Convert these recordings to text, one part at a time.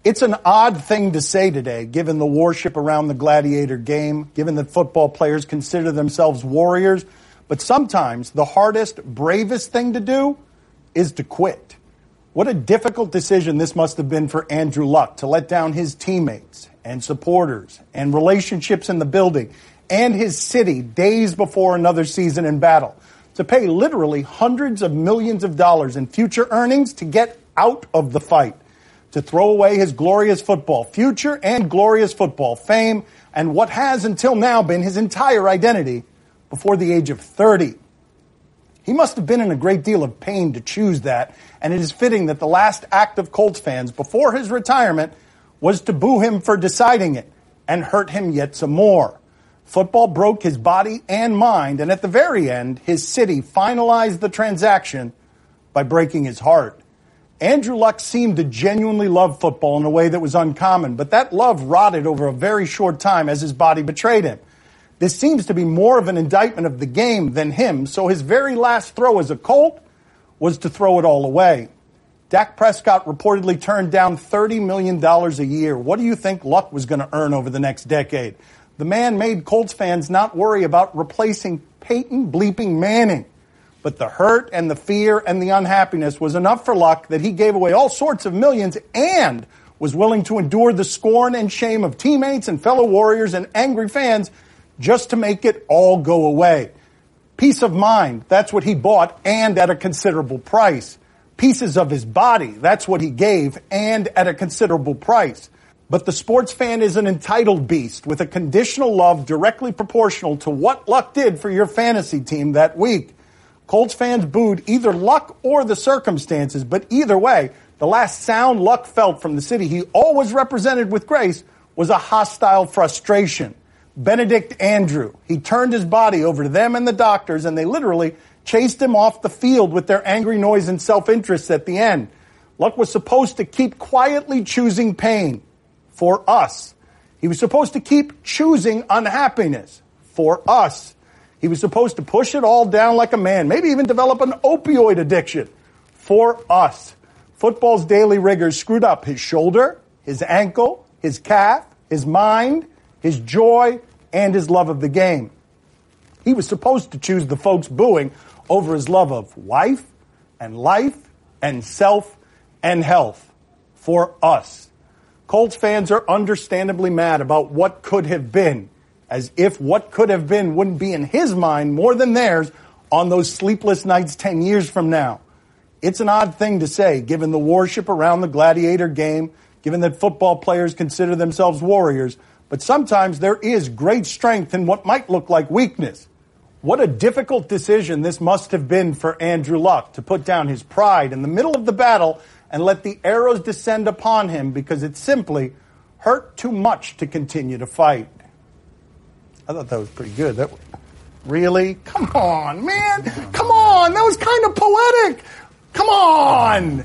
It's an odd thing to say today, given the worship around the gladiator game, given that football players consider themselves warriors. But sometimes the hardest, bravest thing to do is to quit. What a difficult decision this must have been for Andrew Luck to let down his teammates and supporters and relationships in the building and his city days before another season in battle, to pay literally hundreds of millions of dollars in future earnings to get out of the fight, to throw away his glorious football future and glorious football fame and what has until now been his entire identity before the age of 30. He must have been in a great deal of pain to choose that, and it is fitting that the last act of Colts fans before his retirement was to boo him for deciding it and hurt him yet some more. Football broke his body and mind, and at the very end, his city finalized the transaction by breaking his heart. Andrew Luck seemed to genuinely love football in a way that was uncommon, but that love rotted over a very short time as his body betrayed him. This seems to be more of an indictment of the game than him, so his very last throw as a Colt was to throw it all away. Dak Prescott reportedly turned down $30 million a year. What do you think Luck was going to earn over the next decade? The man made Colts fans not worry about replacing Peyton bleeping Manning. But the hurt and the fear and the unhappiness was enough for Luck that he gave away all sorts of millions and was willing to endure the scorn and shame of teammates and fellow Warriors and angry fans just to make it all go away. Peace of mind, that's what he bought, and at a considerable price. Pieces of his body, that's what he gave, and at a considerable price. But the sports fan is an entitled beast with a conditional love directly proportional to what Luck did for your fantasy team that week. Colts fans booed either Luck or the circumstances, but either way, the last sound Luck felt from the city he always represented with grace was a hostile frustration. Benedict Andrew, he turned his body over to them and the doctors, and they literally chased him off the field with their angry noise and self-interest at the end. Luck was supposed to keep quietly choosing pain for us. He was supposed to keep choosing unhappiness for us. He was supposed to push it all down like a man, maybe even develop an opioid addiction for us. Football's daily rigors screwed up his shoulder, his ankle, his calf, his mind, his joy, and his love of the game. He was supposed to choose the folks booing over his love of wife and life and self and health for us. Colts fans are understandably mad about what could have been, as if what could have been wouldn't be in his mind more than theirs on those sleepless nights 10 years from now. It's an odd thing to say, given the worship around the gladiator game, given that football players consider themselves warriors, but sometimes there is great strength in what might look like weakness. What a difficult decision this must have been for Andrew Luck to put down his pride in the middle of the battle and let the arrows descend upon him because it simply hurt too much to continue to fight. I thought that was pretty good. Really? Come on, man. Come on. That was kind of poetic. Come on.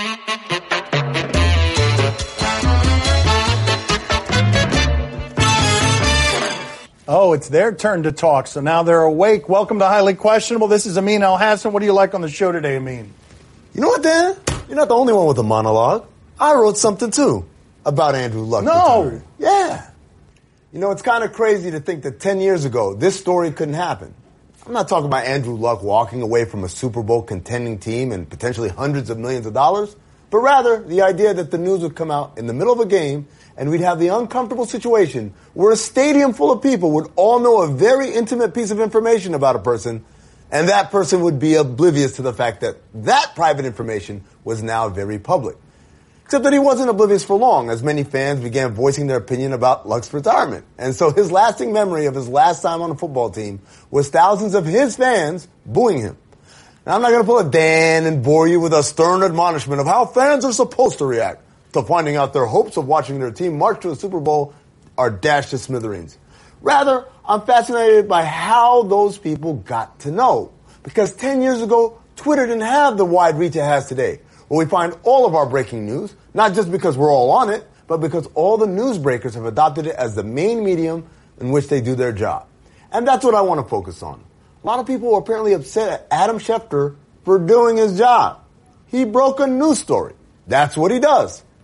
Oh, it's their turn to talk, so now they're awake. Welcome to Highly Questionable. This is Amin Elhassan. What do you like on the show today, Amin? You know what, Dan? You're not the only one with a monologue. I wrote something, too, about Andrew Luck. No. Yeah. You know, it's kind of crazy to think that 10 years ago, this story couldn't happen. I'm not talking about Andrew Luck walking away from a Super Bowl contending team and potentially hundreds of millions of dollars, but rather the idea that the news would come out in the middle of a game and we'd have the uncomfortable situation where a stadium full of people would all know a very intimate piece of information about a person, and that person would be oblivious to the fact that that private information was now very public. Except that he wasn't oblivious for long, as many fans began voicing their opinion about Luck's retirement. And so his lasting memory of his last time on a football team was thousands of his fans booing him. Now, I'm not going to pull a Dan and bore you with a stern admonishment of how fans are supposed to react to finding out their hopes of watching their team march to a Super Bowl are dashed to smithereens. Rather, I'm fascinated by how those people got to know. Because 10 years ago, Twitter didn't have the wide reach it has today, where we find all of our breaking news, not just because we're all on it, but because all the newsbreakers have adopted it as the main medium in which they do their job. And that's what I want to focus on. A lot of people were apparently upset at Adam Schefter for doing his job. He broke a news story. That's what he does.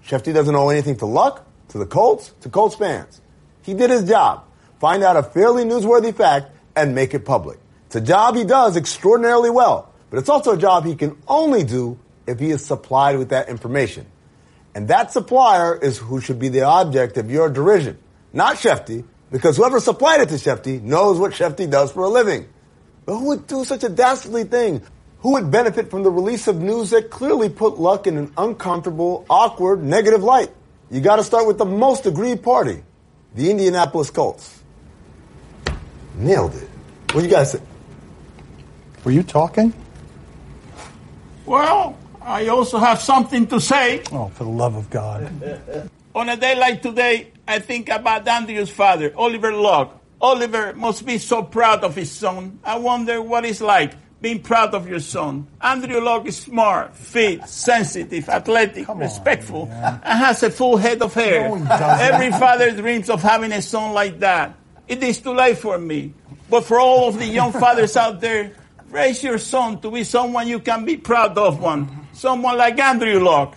Shefty doesn't owe anything to Luck, to the Colts, to Colts fans. He did his job. Find out a fairly newsworthy fact and make it public. It's a job he does extraordinarily well, but it's also a job he can only do if he is supplied with that information. And that supplier is who should be the object of your derision, not Shefty, because whoever supplied it to Shefty knows what Shefty does for a living. But who would do such a dastardly thing? Who would benefit from the release of news that clearly put Luck in an uncomfortable, awkward, negative light? You got to start with the most aggrieved party, the Indianapolis Colts. Nailed it. What do you guys think? Were you talking? Well, I also have something to say. Oh, for the love of God. On a day like today, I think about Andrew's father, Oliver Luck. Oliver must be so proud of his son. I wonder what it's like being proud of your son. Andrew Luck is smart, fit, sensitive, athletic, respectful, and has a full head of hair. No, he doesn't. Every father dreams of having a son like that. It is too late for me. But for all of the young fathers out there, raise your son to be someone you can be proud of one. Someone like Andrew Luck.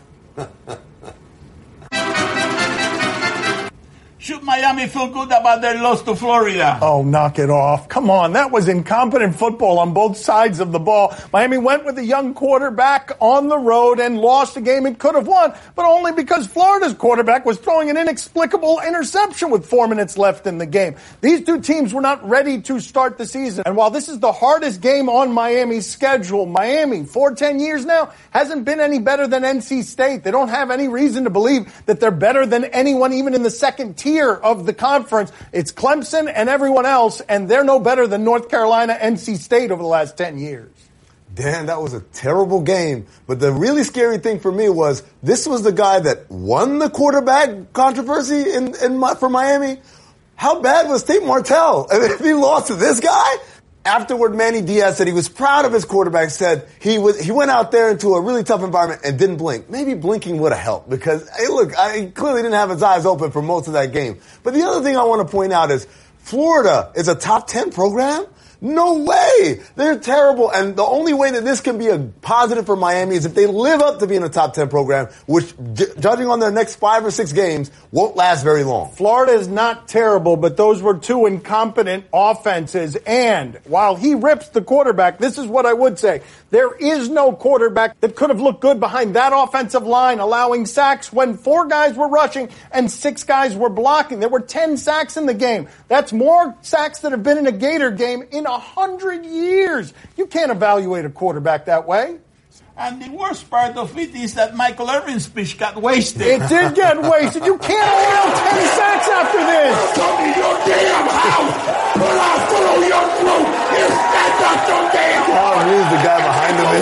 Should Miami feel good about their loss to Florida? Oh, knock it off. Come on. That was incompetent football on both sides of the ball. Miami went with a young quarterback on the road and lost a game it could have won, but only because Florida's quarterback was throwing an inexplicable interception with 4 minutes left in the game. These two teams were not ready to start the season. And while this is the hardest game on Miami's schedule, Miami, for 10 years now, hasn't been any better than NC State. They don't have any reason to believe that they're better than anyone, even in the second tier of the conference. It's Clemson and everyone else, and they're no better than North Carolina, NC State over the last 10 years. Dan, that was a terrible game. But the really scary thing for me was this was the guy that won the quarterback controversy for Miami. How bad was Tate Martell? I mean, if he lost to this guy? Afterward, Manny Diaz said he was proud of his quarterback, said he went out there into a really tough environment and didn't blink. Maybe blinking would have helped because, hey, look, he clearly didn't have his eyes open for most of that game. But the other thing I want to point out is Florida is a top 10 program? No way! They're terrible, and the only way that this can be a positive for Miami is if they live up to being a top 10 program, which, judging on their next 5 or 6 games, won't last very long. Florida is not terrible, but those were two incompetent offenses, and while he rips the quarterback, this is what I would say. There is no quarterback that could have looked good behind that offensive line, allowing sacks when 4 guys were rushing and 6 guys were blocking. There were 10 sacks in the game. That's more sacks that have been in a Gator game in 100 years. You can't evaluate a quarterback that way. And the worst part of it is that Michael Irvin's speech got wasted. It did get wasted. You can't allow 10 sacks after this. Come to your damn house. Pull out follow your throat and stand up your damn house. Oh, here's the guy behind him.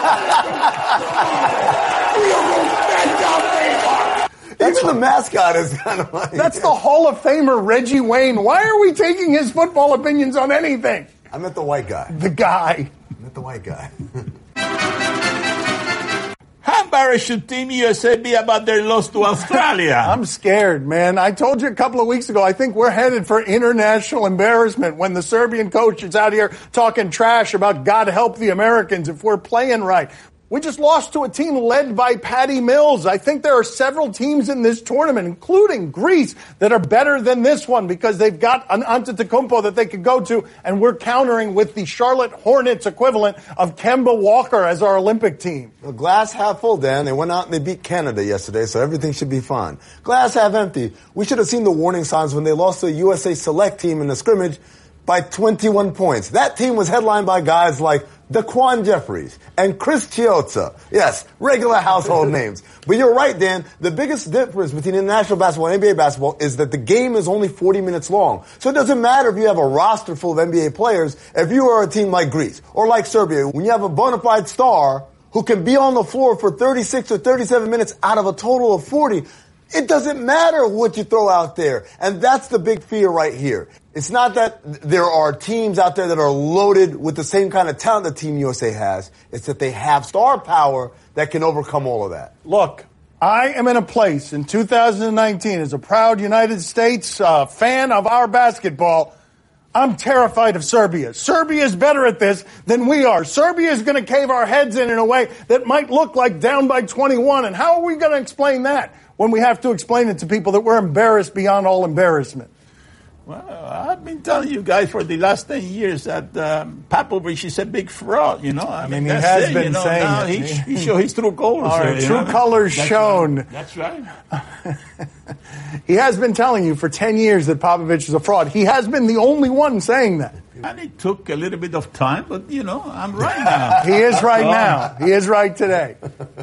Even the mascot is kind of like... That's the Hall of Famer Reggie Wayne. Why are we taking his football opinions on anything? I meant the white guy. The guy. I meant the white guy. How embarrassed should Team USA be about their loss to Australia? I'm scared, man. I told you a couple of weeks ago, I think we're headed for international embarrassment when the Serbian coach is out here talking trash about God help the Americans if we're playing right. We just lost to a team led by Patty Mills. I think there are several teams in this tournament, including Greece, that are better than this one because they've got an Antetokounmpo that they could go to, and we're countering with the Charlotte Hornets equivalent of Kemba Walker as our Olympic team. Well, glass half full, Dan. They went out and they beat Canada yesterday, so everything should be fine. Glass half empty. We should have seen the warning signs when they lost to a USA Select team in the scrimmage by 21 points. That team was headlined by guys like Daquan Jeffries and Chris Chiozza. Yes, regular household names. But you're right, Dan. The biggest difference between international basketball and NBA basketball is that the game is only 40 minutes long. So it doesn't matter if you have a roster full of NBA players. If you are a team like Greece or like Serbia, when you have a bona fide star who can be on the floor for 36 or 37 minutes out of a total of 40, it doesn't matter what you throw out there. And that's the big fear right here. It's not that there are teams out there that are loaded with the same kind of talent that Team USA has. It's that they have star power that can overcome all of that. Look, I am in a place in 2019 as a proud United States fan of our basketball. I'm terrified of Serbia. Serbia is better at this than we are. Serbia is going to cave our heads in a way that might look like down by 21. And how are we going to explain that? when we have to explain it to people that we're embarrassed beyond all embarrassment? Well, I've been telling you guys for the last 10 years that Popovich is a big fraud, you know. I mean, he has been saying now it. He showed his true colors. All right, true colors shown. Right. That's right. He has been telling you for 10 years that Popovich is a fraud. He has been the only one saying that. And it took a little bit of time, but, you know, I'm right now. He is right now. He is right today.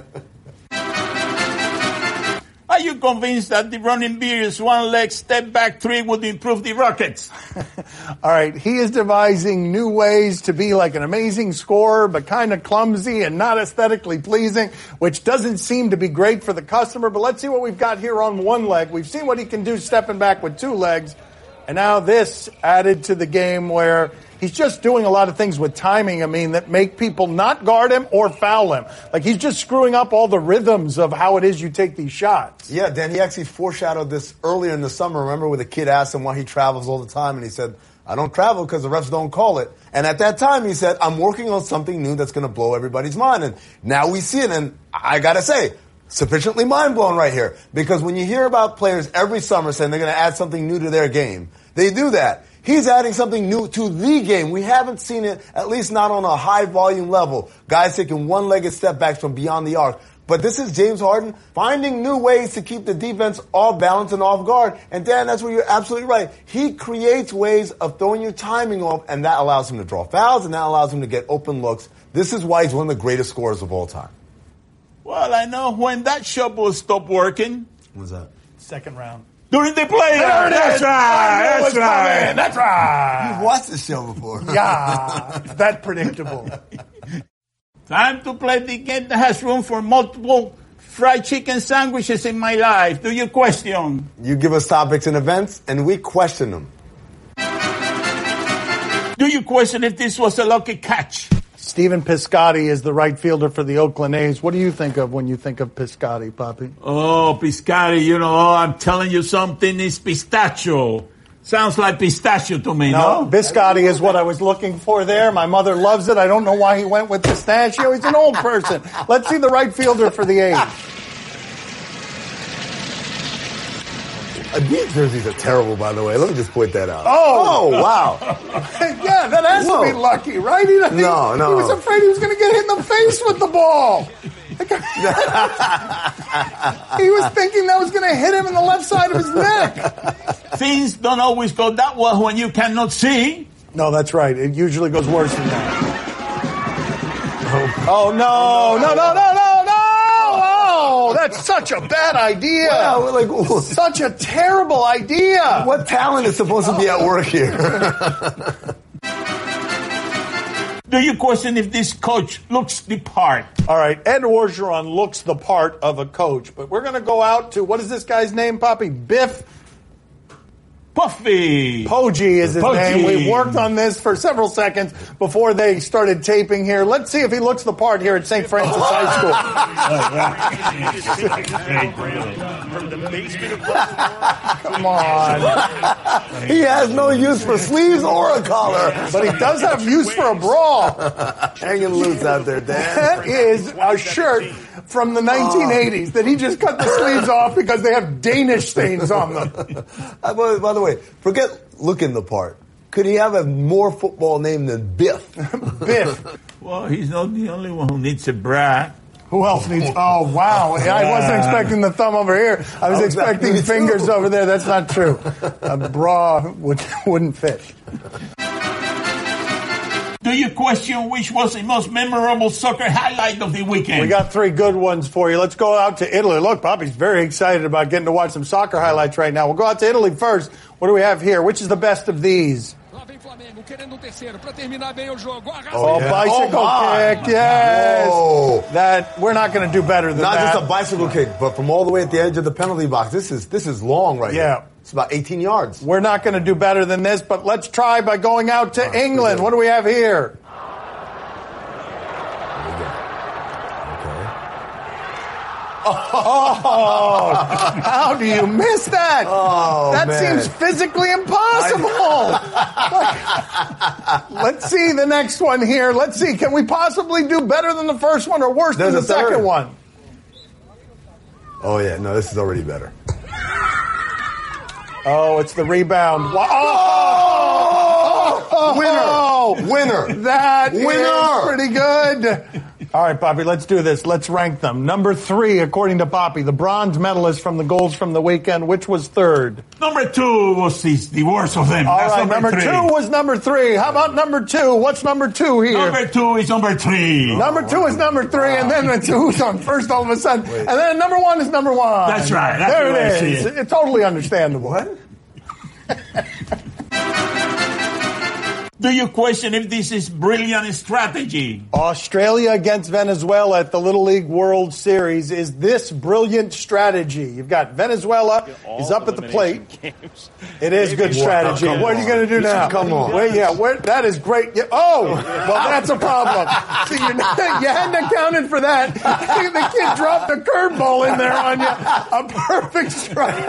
Are you convinced that the running Bears one-leg step-back three would improve the Rockets? All right, he is devising new ways to be like an amazing scorer, but kind of clumsy and not aesthetically pleasing, which doesn't seem to be great for the customer. But let's see what we've got here on one leg. We've seen what he can do stepping back with two legs. And now this added to the game where he's just doing a lot of things with timing, I mean, that make people not guard him or foul him. Like he's just screwing up all the rhythms of how it is you take these shots. Yeah, Dan, he actually foreshadowed this earlier in the summer. Remember where the kid asked him why he travels all the time, and he said, I don't travel because the refs don't call it. And at that time, he said, I'm working on something new that's going to blow everybody's mind. And now we see it, and I got to say, sufficiently mind-blown right here. Because when you hear about players every summer saying they're going to add something new to their game, they do that. He's adding something new to the game. We haven't seen it, at least not on a high-volume level. Guys taking one-legged step-backs from beyond the arc. But this is James Harden finding new ways to keep the defense off balance and off guard. And Dan, that's where you're absolutely right. He creates ways of throwing your timing off, and that allows him to draw fouls, and that allows him to get open looks. This is why he's one of the greatest scorers of all time. Well, I know when that shop will stop working. What's that? Second round. During the playoffs. That's right. That's right. That's right. You've watched this show before. Yeah, that predictable. Time to play the game that has room for multiple fried chicken sandwiches in my life. Do you question? You give us topics and events, and we question them. Do you question if this was a lucky catch? Stephen Piscotty is the right fielder for the Oakland A's. What do you think of when you think of Piscotty, Papi? Oh, Piscotty, you know, I'm telling you something, it's pistachio. Sounds like pistachio to me, no? Biscotti is what I was looking for there. My mother loves it. I don't know why he went with pistachio. He's an old person. Let's see the right fielder for the A's. These jerseys are terrible, by the way. Let me just point that out. Oh wow. Yeah, that has to be lucky, right? He was afraid he was going to get hit in the face with the ball. He was thinking that was going to hit him in the left side of his neck. Things don't always go that well when you cannot see. No, that's right. It usually goes worse than that. Oh, no. Oh, that's such a bad idea. Wow, such a terrible idea. What talent is supposed to be at work here? Do you question if this coach looks the part? All right, Ed Orgeron looks the part of a coach, but we're going to go out to, what is this guy's name, Poppy? Biff Puffy. Poggi is his name. We've worked on this for several seconds before they started taping here. Let's see if he looks the part here at St. Francis High School. Come on. He has no use for sleeves or a collar. But he does have use for a bra. Hanging loose out there, Dan. That is a shirt from the 1980s that he just cut the sleeves off because they have Danish stains on them. By the way, forget looking the part. Could he have a more football name than Biff? Biff. Well, he's not the only one who needs a bra. Who else needs... Oh, wow. I wasn't expecting the thumb over here. I was expecting fingers over there. That's not true. A bra wouldn't fit. Do you question which was the most memorable soccer highlight of the weekend? We got three good ones for you. Let's go out to Italy. Look, Poppy's very excited about getting to watch some soccer highlights right now. We'll go out to Italy first. What do we have here? Which is the best of these? Bicycle kick, yes. Whoa. That we're not going to do better than Not that. just a bicycle kick, but from all the way at the edge of the penalty box. This is long right here. It's about 18 yards. We're not going to do better than this, but let's try by going out to England. What do we have here? Oh, how do you miss that? Oh, that man. seems physically impossible. Let's see the next one here. Let's see. Can we possibly do better than the first one or worse than the second one? Oh, yeah. No, this is already better. Oh, it's the rebound. Winner. That Winner. is pretty good. All right, Poppy, let's do this. Let's rank them. Number 3, according to Poppy, the bronze medalist from the goals from the weekend. Which was third? Number 2 was the worst of them. All That's right, number 3. 2 was number 3. How about number 2? What's number 2 here? Number 2 is number 3. Number 2 is number 3, and then the 2's on first all of a sudden. And then number 1 is number 1. That's right. That's there the way I it see is. it. It's totally understandable. What? Do you question if this is brilliant strategy? Australia against Venezuela at the Little League World Series. Is this brilliant strategy? You've got Venezuela is up at the plate. Games. It is good strategy. Come What are you going to do now? Come on. Wait, that is great. Well, that's a problem. See, you hadn't accounted for that. The kid dropped a curveball in there on you. A perfect strike.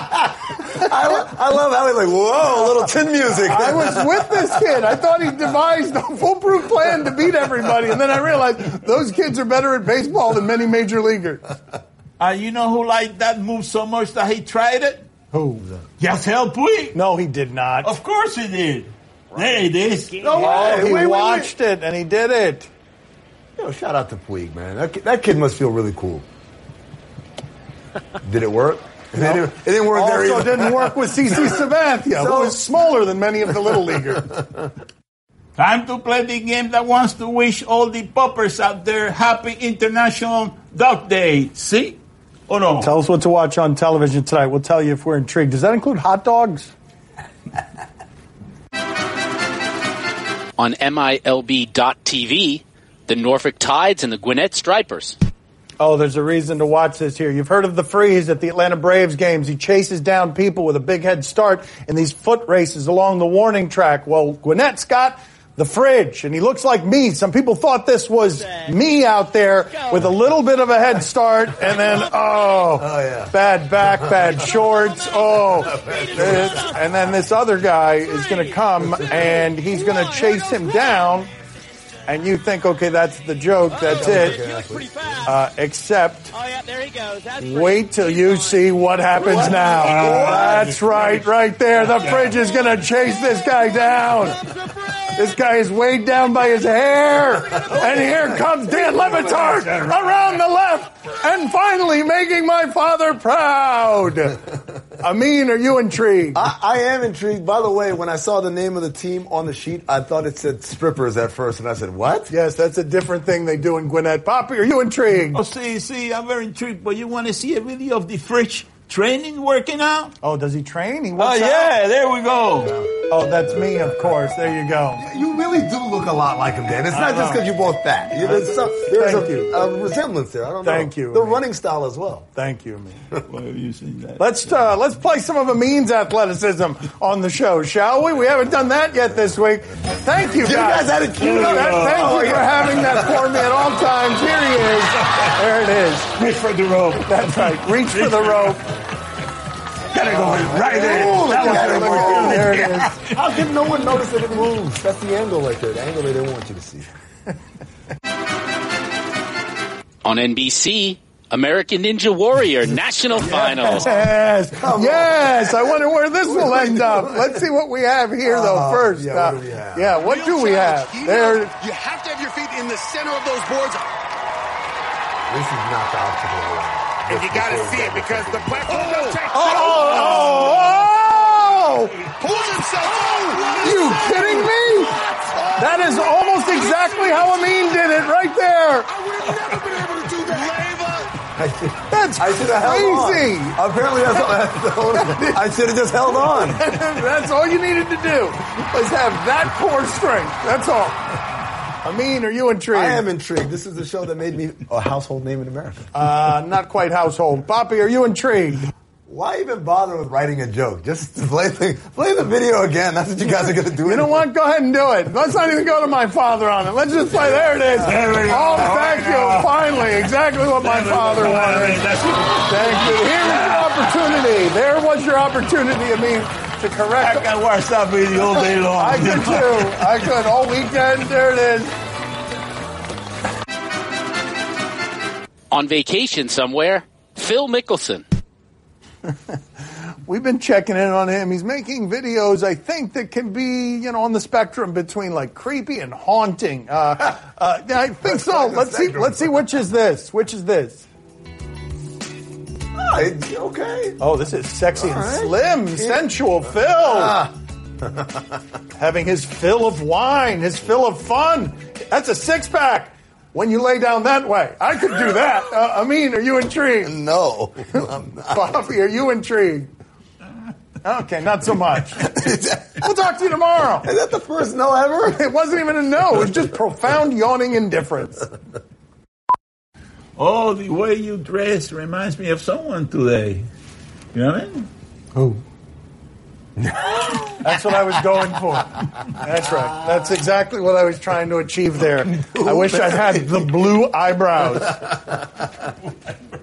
I love how he's like, whoa, a little tin music. I was with this kid. I thought he devised a foolproof plan to beat everybody, and then I realized those kids are better at baseball than many major leaguers. You know who liked that move so much that he tried it? Who? Yasiel Puig. No, he did not. Of course he did. There it is. No Oh, way. he watched it, and he did it. Yo, shout out to Puig, man. That kid must feel really cool. Did it work? No. It didn't work there Also either. didn't work with CeCe Sabathia, who is smaller than many of the little leaguers. Time to play the game that wants to wish all the poppers out there happy International Dog Day. See? Oh, no. Tell us what to watch on television tonight. We'll tell you if we're intrigued. Does that include hot dogs? On MILB.TV, the Norfolk Tides and the Gwinnett Stripers. Oh, there's a reason to watch this here. You've heard of the Freeze at the Atlanta Braves games. He chases down people with a big head start in these foot races along the warning track. Well, Gwinnett's got the fridge, and he looks like me. Some people thought this was me out there with a little bit of a head start, and then, bad back, bad shorts, and then this other guy is going to come, and he's going to chase him down. And you think, okay, that's the joke, that's it. Except, there he goes. wait till you see what happens now. That's right there. The fridge is going to chase this guy down. This guy is weighed down by his hair. And here comes Dan Le Batard around the left. And finally making my father proud. Amin, are you intrigued? I am intrigued. By the way, when I saw the name of the team on the sheet, I thought it said Strippers at first, and I said, what? Yes, that's a different thing they do in Gwinnett. Poppy, are you intrigued? Oh, see, I'm very intrigued, but you want to see a video of the fridge training, working out? Oh, does he train? He Oh, works out? yeah, there we go. Oh, that's me, of course. There you go. You really do look a lot like him, Dan. It's not just because you're both fat. There's Thank you. a resemblance there. I don't know. Thank you, The Amin. running style as well. Thank you, Amin. Why have you seen that? Let's play some of Amin's athleticism on the show, shall we? We haven't done that yet this week. Thank you, guys. You guys had it queued up. Thank you for having that for me at all times. Here he is. There it is. Reach for the rope. That's right. Reach for the rope. Gotta go right there. Ooh, That was an opportunity. There it is. How can no one notice that it moves? That's the angle right there. The angle they don't want you to see. On NBC, American Ninja Warrior National Finals. Yes. Yes. I wonder where this will end up. Let's see what we have here, though, first. yeah, what do we have? Yeah, what do we have? There. You have to have your feet in the center of those boards. This is not the obstacle line. And you got to see it because the platform does take pulls himself out. You kidding me? That is almost exactly how Amin did it right there. I would have never been able to do that. That's I should have held crazy. on. Apparently, I should have just held on. That's all you needed to do was have that core strength. That's all. Amin, are you intrigued? I am intrigued. This is the show that made me a household name in America. Not quite household. Poppy, are you intrigued? Why even bother with writing a joke? Just play the video again. That's what you guys are going to do. You know what? Go ahead and do it. Let's not even go to my father on it. Let's just play. There it is. There we go. Oh, thank you. Finally, exactly what my father wanted. Thank you. Here's your opportunity. There was your opportunity, Amin, to correct. I can watch that video all day long. I could too. I could. All weekend. There it is. On vacation somewhere, Phil Mickelson. We've been checking in on him. He's making videos, I think, that can be, on the spectrum between like creepy and haunting. I think so. Let's see which is this. Which is this? Oh, it's okay. Oh, this is sexy and slim, sensual Phil. Having his fill of wine, his fill of fun. That's a six-pack. When you lay down that way, I could do that. Amin, are you intrigued? No, I'm not. Bobby, are you intrigued? Okay, not so much. We'll talk to you tomorrow. Is that the first no ever? It wasn't even a no. It was just profound yawning indifference. Oh, the way you dress reminds me of someone today. You know what I mean? Who? That's what I was going for. That's right. That's exactly what I was trying to achieve there. I wish I had the blue eyebrows.